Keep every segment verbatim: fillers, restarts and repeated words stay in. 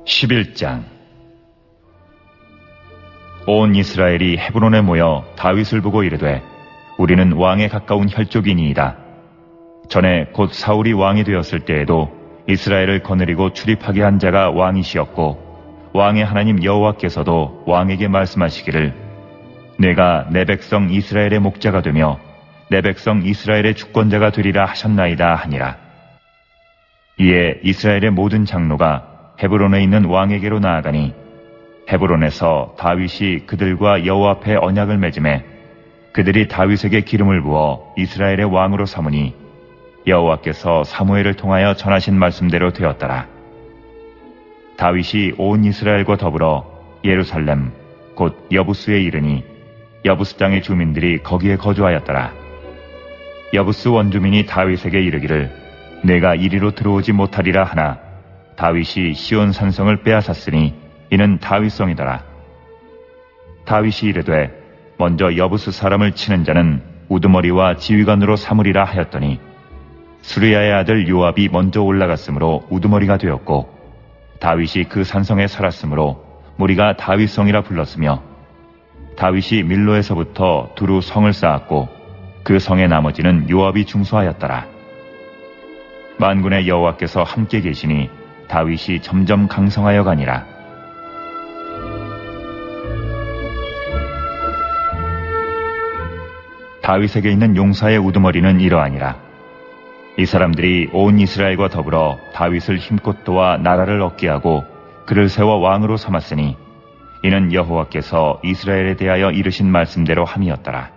십일 장. 온 이스라엘이 헤브론에 모여 다윗을 보고 이르되 우리는 왕에 가까운 혈족이니이다. 전에 곧 사울이 왕이 되었을 때에도 이스라엘을 거느리고 출입하게 한 자가 왕이시었고 왕의 하나님 여호와께서도 왕에게 말씀하시기를 내가 내 백성 이스라엘의 목자가 되며 내 백성 이스라엘의 주권자가 되리라 하셨나이다 하니라. 이에 이스라엘의 모든 장로가 헤브론에 있는 왕에게로 나아가니 헤브론에서 다윗이 그들과 여호와 앞에 언약을 맺음에 그들이 다윗에게 기름을 부어 이스라엘의 왕으로 삼으니 여호와께서 사무엘을 통하여 전하신 말씀대로 되었더라. 다윗이 온 이스라엘과 더불어 예루살렘 곧 여부스에 이르니 여부스 땅의 주민들이 거기에 거주하였더라. 여부스 원주민이 다윗에게 이르기를 내가 이리로 들어오지 못하리라 하나 다윗이 시온 산성을 빼앗았으니 이는 다윗성이더라. 다윗이 이르되 먼저 여부스 사람을 치는 자는 우두머리와 지휘관으로 삼으리라 하였더니 수르야의 아들 요압이 먼저 올라갔으므로 우두머리가 되었고 다윗이 그 산성에 살았으므로 무리가 다윗성이라 불렀으며 다윗이 밀로에서부터 두루 성을 쌓았고 그 성의 나머지는 요압이 중수하였더라. 만군의 여호와께서 함께 계시니 다윗이 점점 강성하여 가니라. 다윗에게 있는 용사의 우두머리는 이러하니라. 이 사람들이 온 이스라엘과 더불어 다윗을 힘껏 도와 나라를 얻게 하고 그를 세워 왕으로 삼았으니 이는 여호와께서 이스라엘에 대하여 이르신 말씀대로 함이었더라.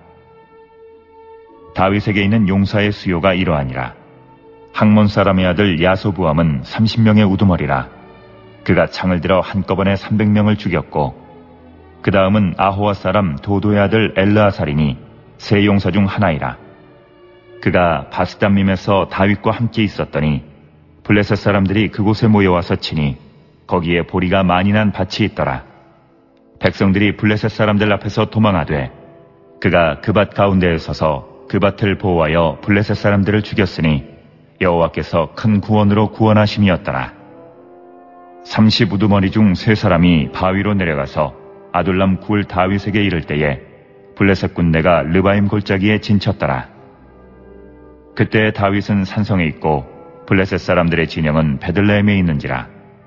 다윗에게 있는 용사의 수요가 이러하니라. 학몬 사람의 아들 야소부암은 삼십 명의 우두머리라. 그가 창을 들어 한꺼번에 삼백 명을 죽였고 그 다음은 아호와 사람 도도의 아들 엘르아살이니 세 용사 중 하나이라. 그가 바스담밈에서 다윗과 함께 있었더니 블레셋 사람들이 그곳에 모여와서 치니 거기에 보리가 많이 난 밭이 있더라. 백성들이 블레셋 사람들 앞에서 도망하되 그가 그 밭 가운데에 서서 그 밭을 보호하여 블레셋 사람들을 죽였으니 여호와께서 큰 구원으로 구원하심이었더라. 삼십 우두머리 중 세 사람이 바위로 내려가서 아둘람 굴 다윗에게 이를 때에 블레셋 군대가 르바임 골짜기에 진쳤더라. 그때 다윗은 산성에 있고 블레셋 사람들의 진영은 베들레헴에 있는지라.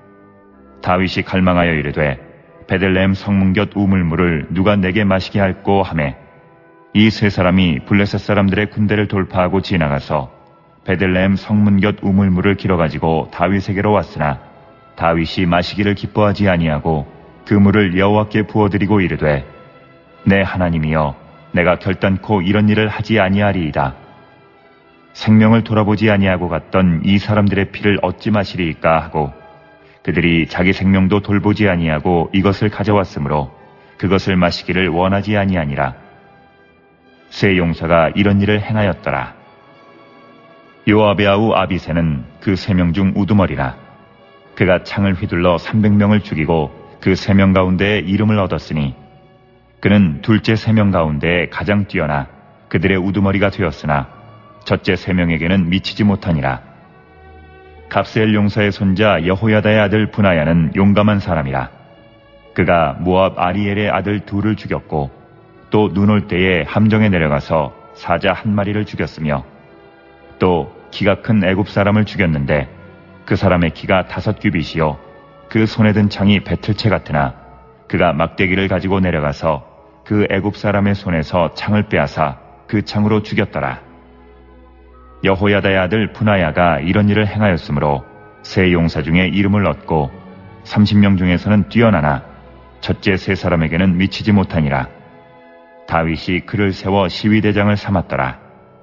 다윗이 갈망하여 이르되 베들레헴 성문 곁 우물물을 누가 내게 마시게 할꼬 하매 이 세 사람이 블레셋 사람들의 군대를 돌파하고 지나가서 베들레헴 성문 곁 우물물을 길어가지고 다윗에게로 왔으나 다윗이 마시기를 기뻐하지 아니하고 그 물을 여호와께 부어드리고 이르되 내 하나님이여 내가 결단코 이런 일을 하지 아니하리이다. 생명을 돌아보지 아니하고 갔던 이 사람들의 피를 어찌 마시리이까 하고 그들이 자기 생명도 돌보지 아니하고 이것을 가져왔으므로 그것을 마시기를 원하지 아니하니라. 세 용사가 이런 일을 행하였더라. 요압의 아우 아비새는 그 세 명 중 우두머리라. 그가 창을 휘둘러 삼백 명을 죽이고 그 세 명 가운데에 이름을 얻었으니 그는 둘째 세 명 가운데 가장 뛰어나 그들의 우두머리가 되었으나 첫째 세 명에게는 미치지 못하니라. 갑스엘 용사의 손자 여호야다의 아들 분하야는 용감한 사람이라. 그가 모압 아리엘의 아들 둘을 죽였고 또 눈 올 때에 함정에 내려가서 사자 한 마리를 죽였으며 또 키가 큰 애굽 사람을 죽였는데 그 사람의 키가 다섯 규빗이요 그 손에 든 창이 배틀채 같으나 그가 막대기를 가지고 내려가서 그 애굽 사람의 손에서 창을 빼앗아 그 창으로 죽였더라. 여호야다의 아들 분하야가 이런 일을 행하였으므로 세 용사 중에 이름을 얻고 삼십 명 중에서는 뛰어나나 첫째 세 사람에게는 미치지 못하니라. 다윗이 그를 세워 시위대장을 삼았더라.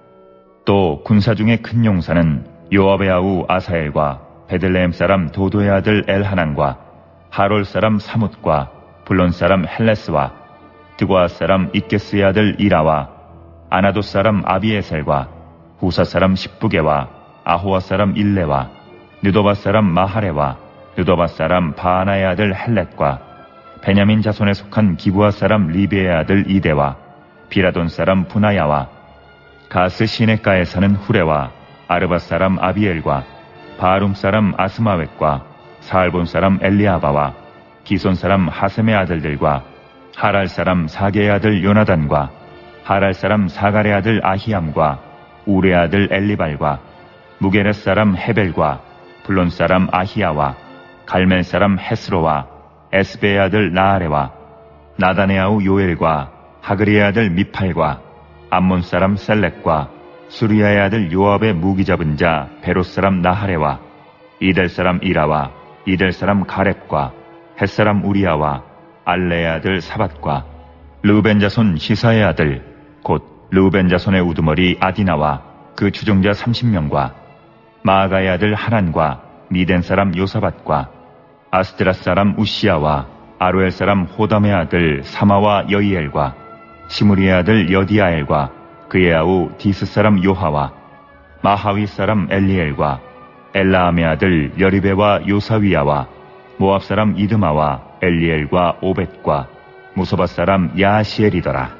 또 군사 중에 큰 용사는 요압의 아우 아사엘과 베들레헴 사람 도도의 아들 엘하난과 하롤 사람 사뭇과 블론 사람 헬레스와 드고아 사람 이게스의 아들 이라와 아나도 사람 아비에셀과 후사 사람 십부게와 아호와 사람 일레와 느도바 사람 마하레와 느도바 사람 바하나의 아들 헬렛과 베냐민 자손에 속한 기브아 사람 리베의 아들 이데와 비라돈 사람 분하야와 가스 시내가에 사는 후레와 아르바 사람 아비엘과 바룸 사람 아스마웻과 사알본 사람 엘리아바와 기손 사람 하셈의 아들들과 하랄 사람 사게의 아들 요나단과 하랄 사람 사갈의 아들 아히암과 우레 아들 엘리발과 무게렛 사람 헤벨과 블론 사람 아히야와 갈멜 사람 헤스로와 에스베의 아들 나아레와 나단의 아우 요엘과 하그리의 아들 미팔과 암몬 사람 셀렉과 수리아의 아들 요압의 무기 잡은 자 베롯 사람 나하레와 이델 사람 이라와 이델 사람 가렙과 헷 사람 우리아와 알레의 아들 사밧과 르우벤 자손 시사의 아들 곧 르우벤 자손의 우두머리 아디나와 그 추종자 삼십 명과 마아가의 아들 하난과 미덴 사람 요사밧과 아스드라 사람 우시아와 아루엘 사람 호담의 아들 사마와 여이엘과 시므리의 아들 여디아엘과 그의 아우 디스 사람 요하와 마하위 사람 엘리엘과 엘라암의 아들 여리베와 요사위야와 모압 사람 이드마와 엘리엘과 오벳과 무소바 사람 야시엘이더라.